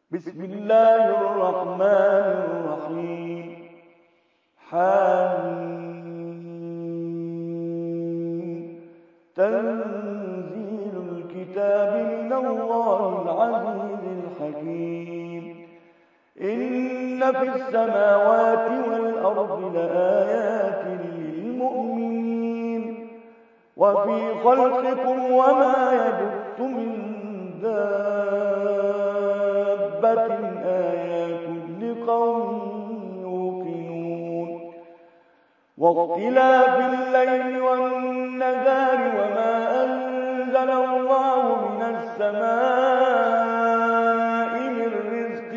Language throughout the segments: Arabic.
بسم الله الرحمن الرحيم. حميم. تنزيل الكتاب من الله العزيز الحكيم. إن في السماوات والأرض لآيات للمؤمنين وفي خلقكم وما يبث من دابة آيات لقوم يوقنون. واختلاف الليل والنهار وما أنزل الله من السماء من رزق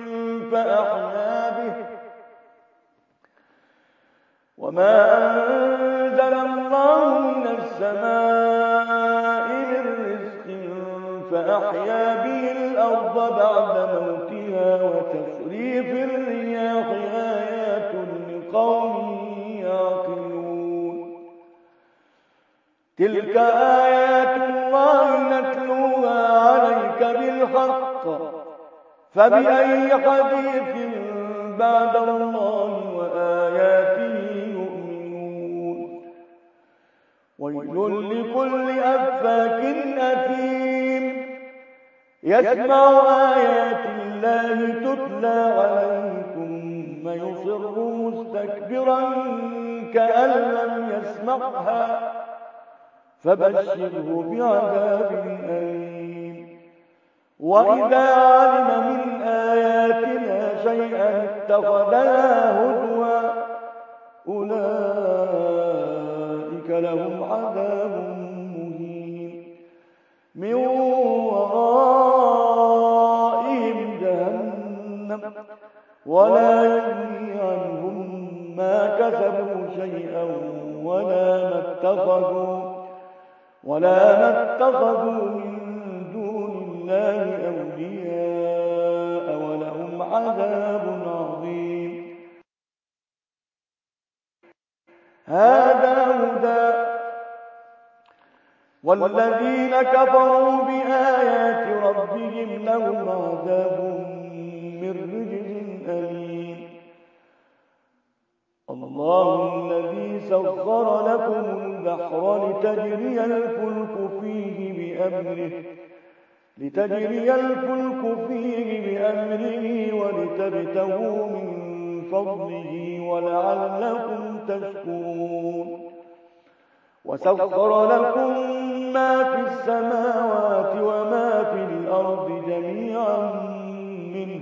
فأحيا به الأرض بعد موتها وتصريف الرياح آيات لقوم يعقلون. تلك آيات الله نتلوها عليك بالحق فبأي حديث بعد الله وآياته يؤمنون. ويل لكل أفاك أثيم يسمع آيات الله تتلى عليه ثم يصر مستكبرا كأن لم يسمعها فبشره بعذاب أليم. وإذا علم من آياتنا شيئا اتخذها هزوا أولئك لهم عذاب مهين من ورائهم جهنم ولا يغني عنهم ما كسبوا شيئا ولا ما اتخذوا من دون الله أولياء ولهم عذاب عظيم. هذا هدى والذين كفروا بآيات ربهم لهم عذاب من رجز أليم. الله الذي سخر لكم البحر لتجري الفلك فيه بأمره ولتبتغوا من فضله ولعلكم تشكرون. وسخر لكم ما في السماوات وما في الأرض جميعا منه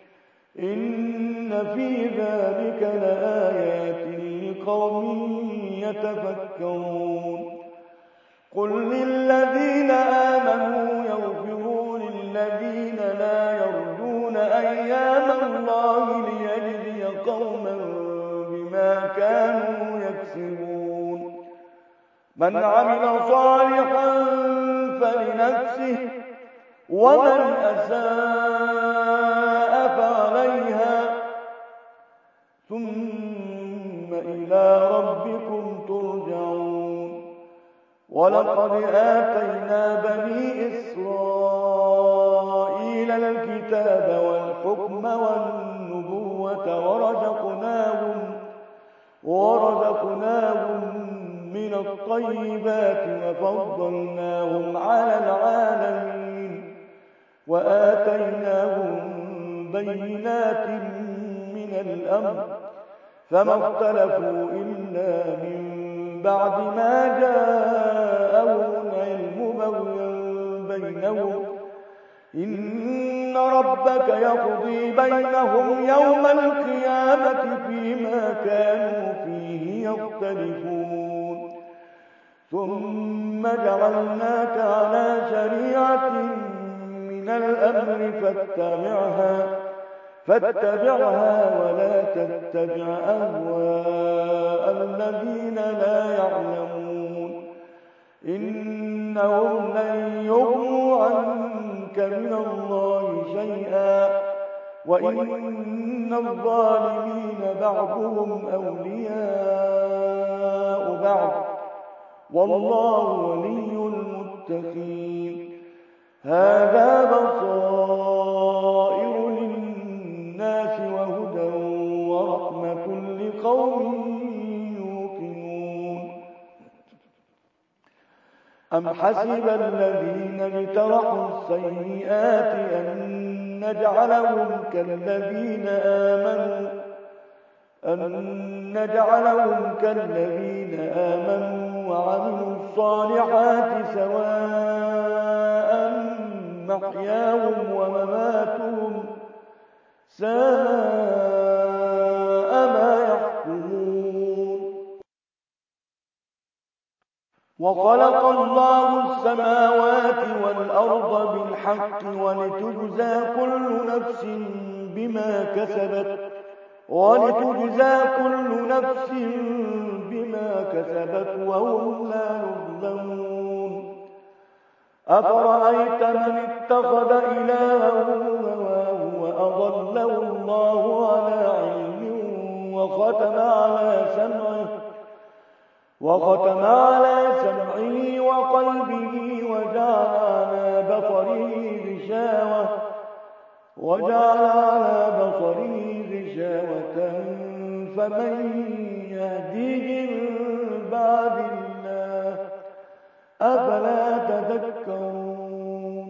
إن في ذلك لآيات لقوم يتفكرون. قل للذين آمنوا يغفروا للذين لا يرجون أيام الله ليجزي قوما بما كانوا يكسبون. من عمل صالحا فلنفسه ومن أساء فعليها ثم إلى ربكم ترجعون. ولقد آتينا بني إسرائيل الكتاب والحكم والنبوة ورزقناهم من الطيبات وفضلناهم على العالمين وآتيناهم بينات من الأمر فما اختلفوا إلا من بعد ما جاءهم العلم بغيا بينهم إن ربك يقضي بينهم يوم القيامة فيما كانوا فيه يختلفون. ثم جعلناك على شريعة من الأمر فاتبعها ولا تتبع أهواء الذين لا يعلمون إنهم لن يغنوا عنك من الله شيئا وإن الظالمين بعضهم أولياء بعض والله ولي المتقين. هذا بصائر أم حسب الذين اجترحوا السيئات أن نجعلهم كالذين آمنوا وعملوا الصالحات سواء محياهم ومماتهم ساء ما يحكمون. وخلق الله السماوات والأرض بالحق ولتجزى كل نفس بما كسبت وهم لا يظلمون. أفرأيت من اتخذ إلهه هواه وأضله الله على علم وختم على سمعه وقلبه وجعل على بصره غشاوة فمن يهديه من بعد الله أفلا تذكرون.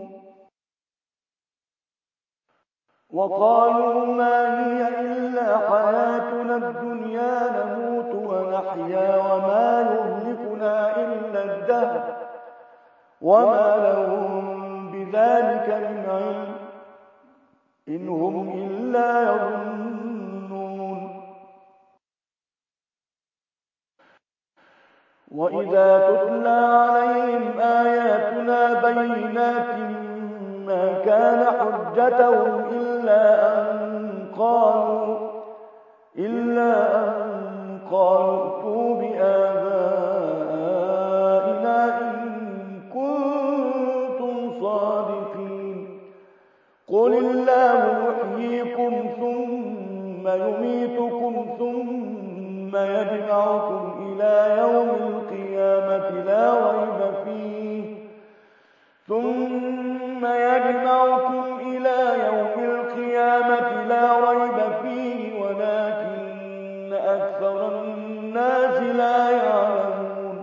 وقالوا ما هي إلا حياتنا الدنيا نموت ونحيا وما يهلكنا إلا الدهر وما لهم بذلك من علم إن هم إلا يظنون. وإذا تتلى عليهم آياتنا بينات ما كان حجتهم إلا أن قالوا ائتوا بآبائنا إن كنتم صادقين. قل الله يحييكم ثم يميتكم ثم يجمعكم إلى يوم القيامة لا ريب فيه ولكن أكثر الناس لا يعلمون.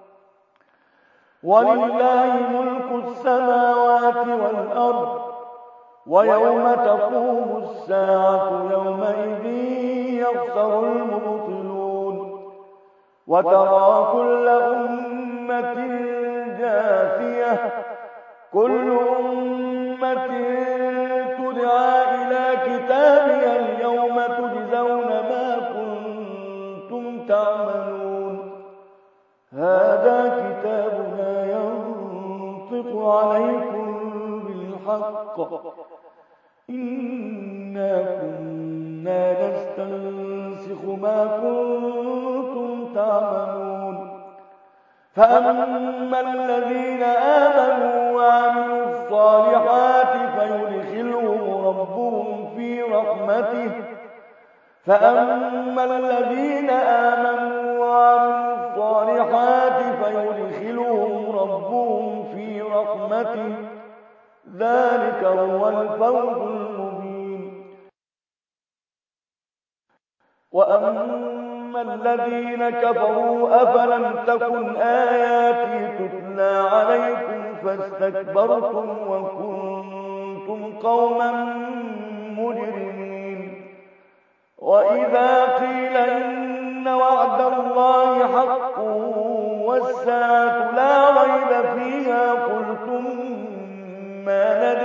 ولله ملك السماوات والأرض ويوم تقوم الساعة يومئذ يخسر المبطلون. وترى كل أمة جاثية كل أمة تدعى إلى كتابها اليوم تجزون ما كنتم تعملون. هذا كتابنا ينطق عليكم بالحق إنا كنا نستنسخ ما كنتم تعملون. فأما الذين آمنوا وعملوا الصالحات فيدخلهم ربهم في رحمته ذلك هو الفوز المبين. وأما الذين كفروا أفلم تكن آياتي تتلى عليكم فاستكبرتم وكنتم قوما مجرمين. وإذا قيل إن وعد الله حق والساعة لا ريب فيها قلتم ما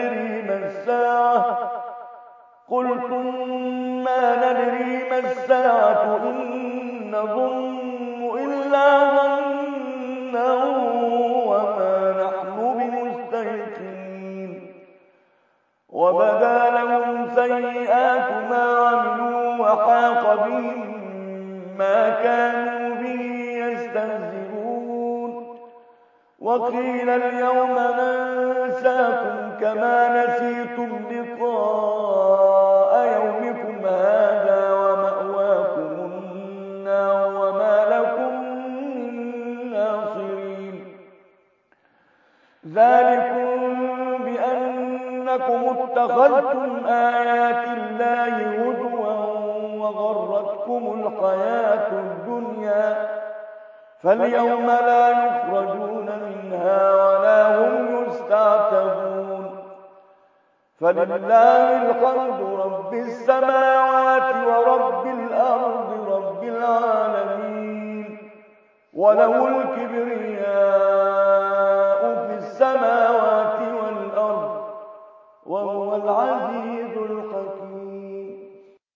ندري ما الساعة إن نظن إلا ظنا وما نحن بمستيقنين. وبدا لهم سيئات ما عملوا وحاق بهم ما كانوا به يستهزئون. وقيل اليوم ننساكم كما نسيتم لقاء يومكم هذا ومأواكم النار وما لكم من ناصرين. ذلكم بأنكم اتخذتم آيات الله هزوا وغرتكم الحياة الدنيا فاليوم لا يخرجون منها ولا هم يستعتبون فلله الحمد رب السماوات ورب الأرض رب العالمين وله الكبرياء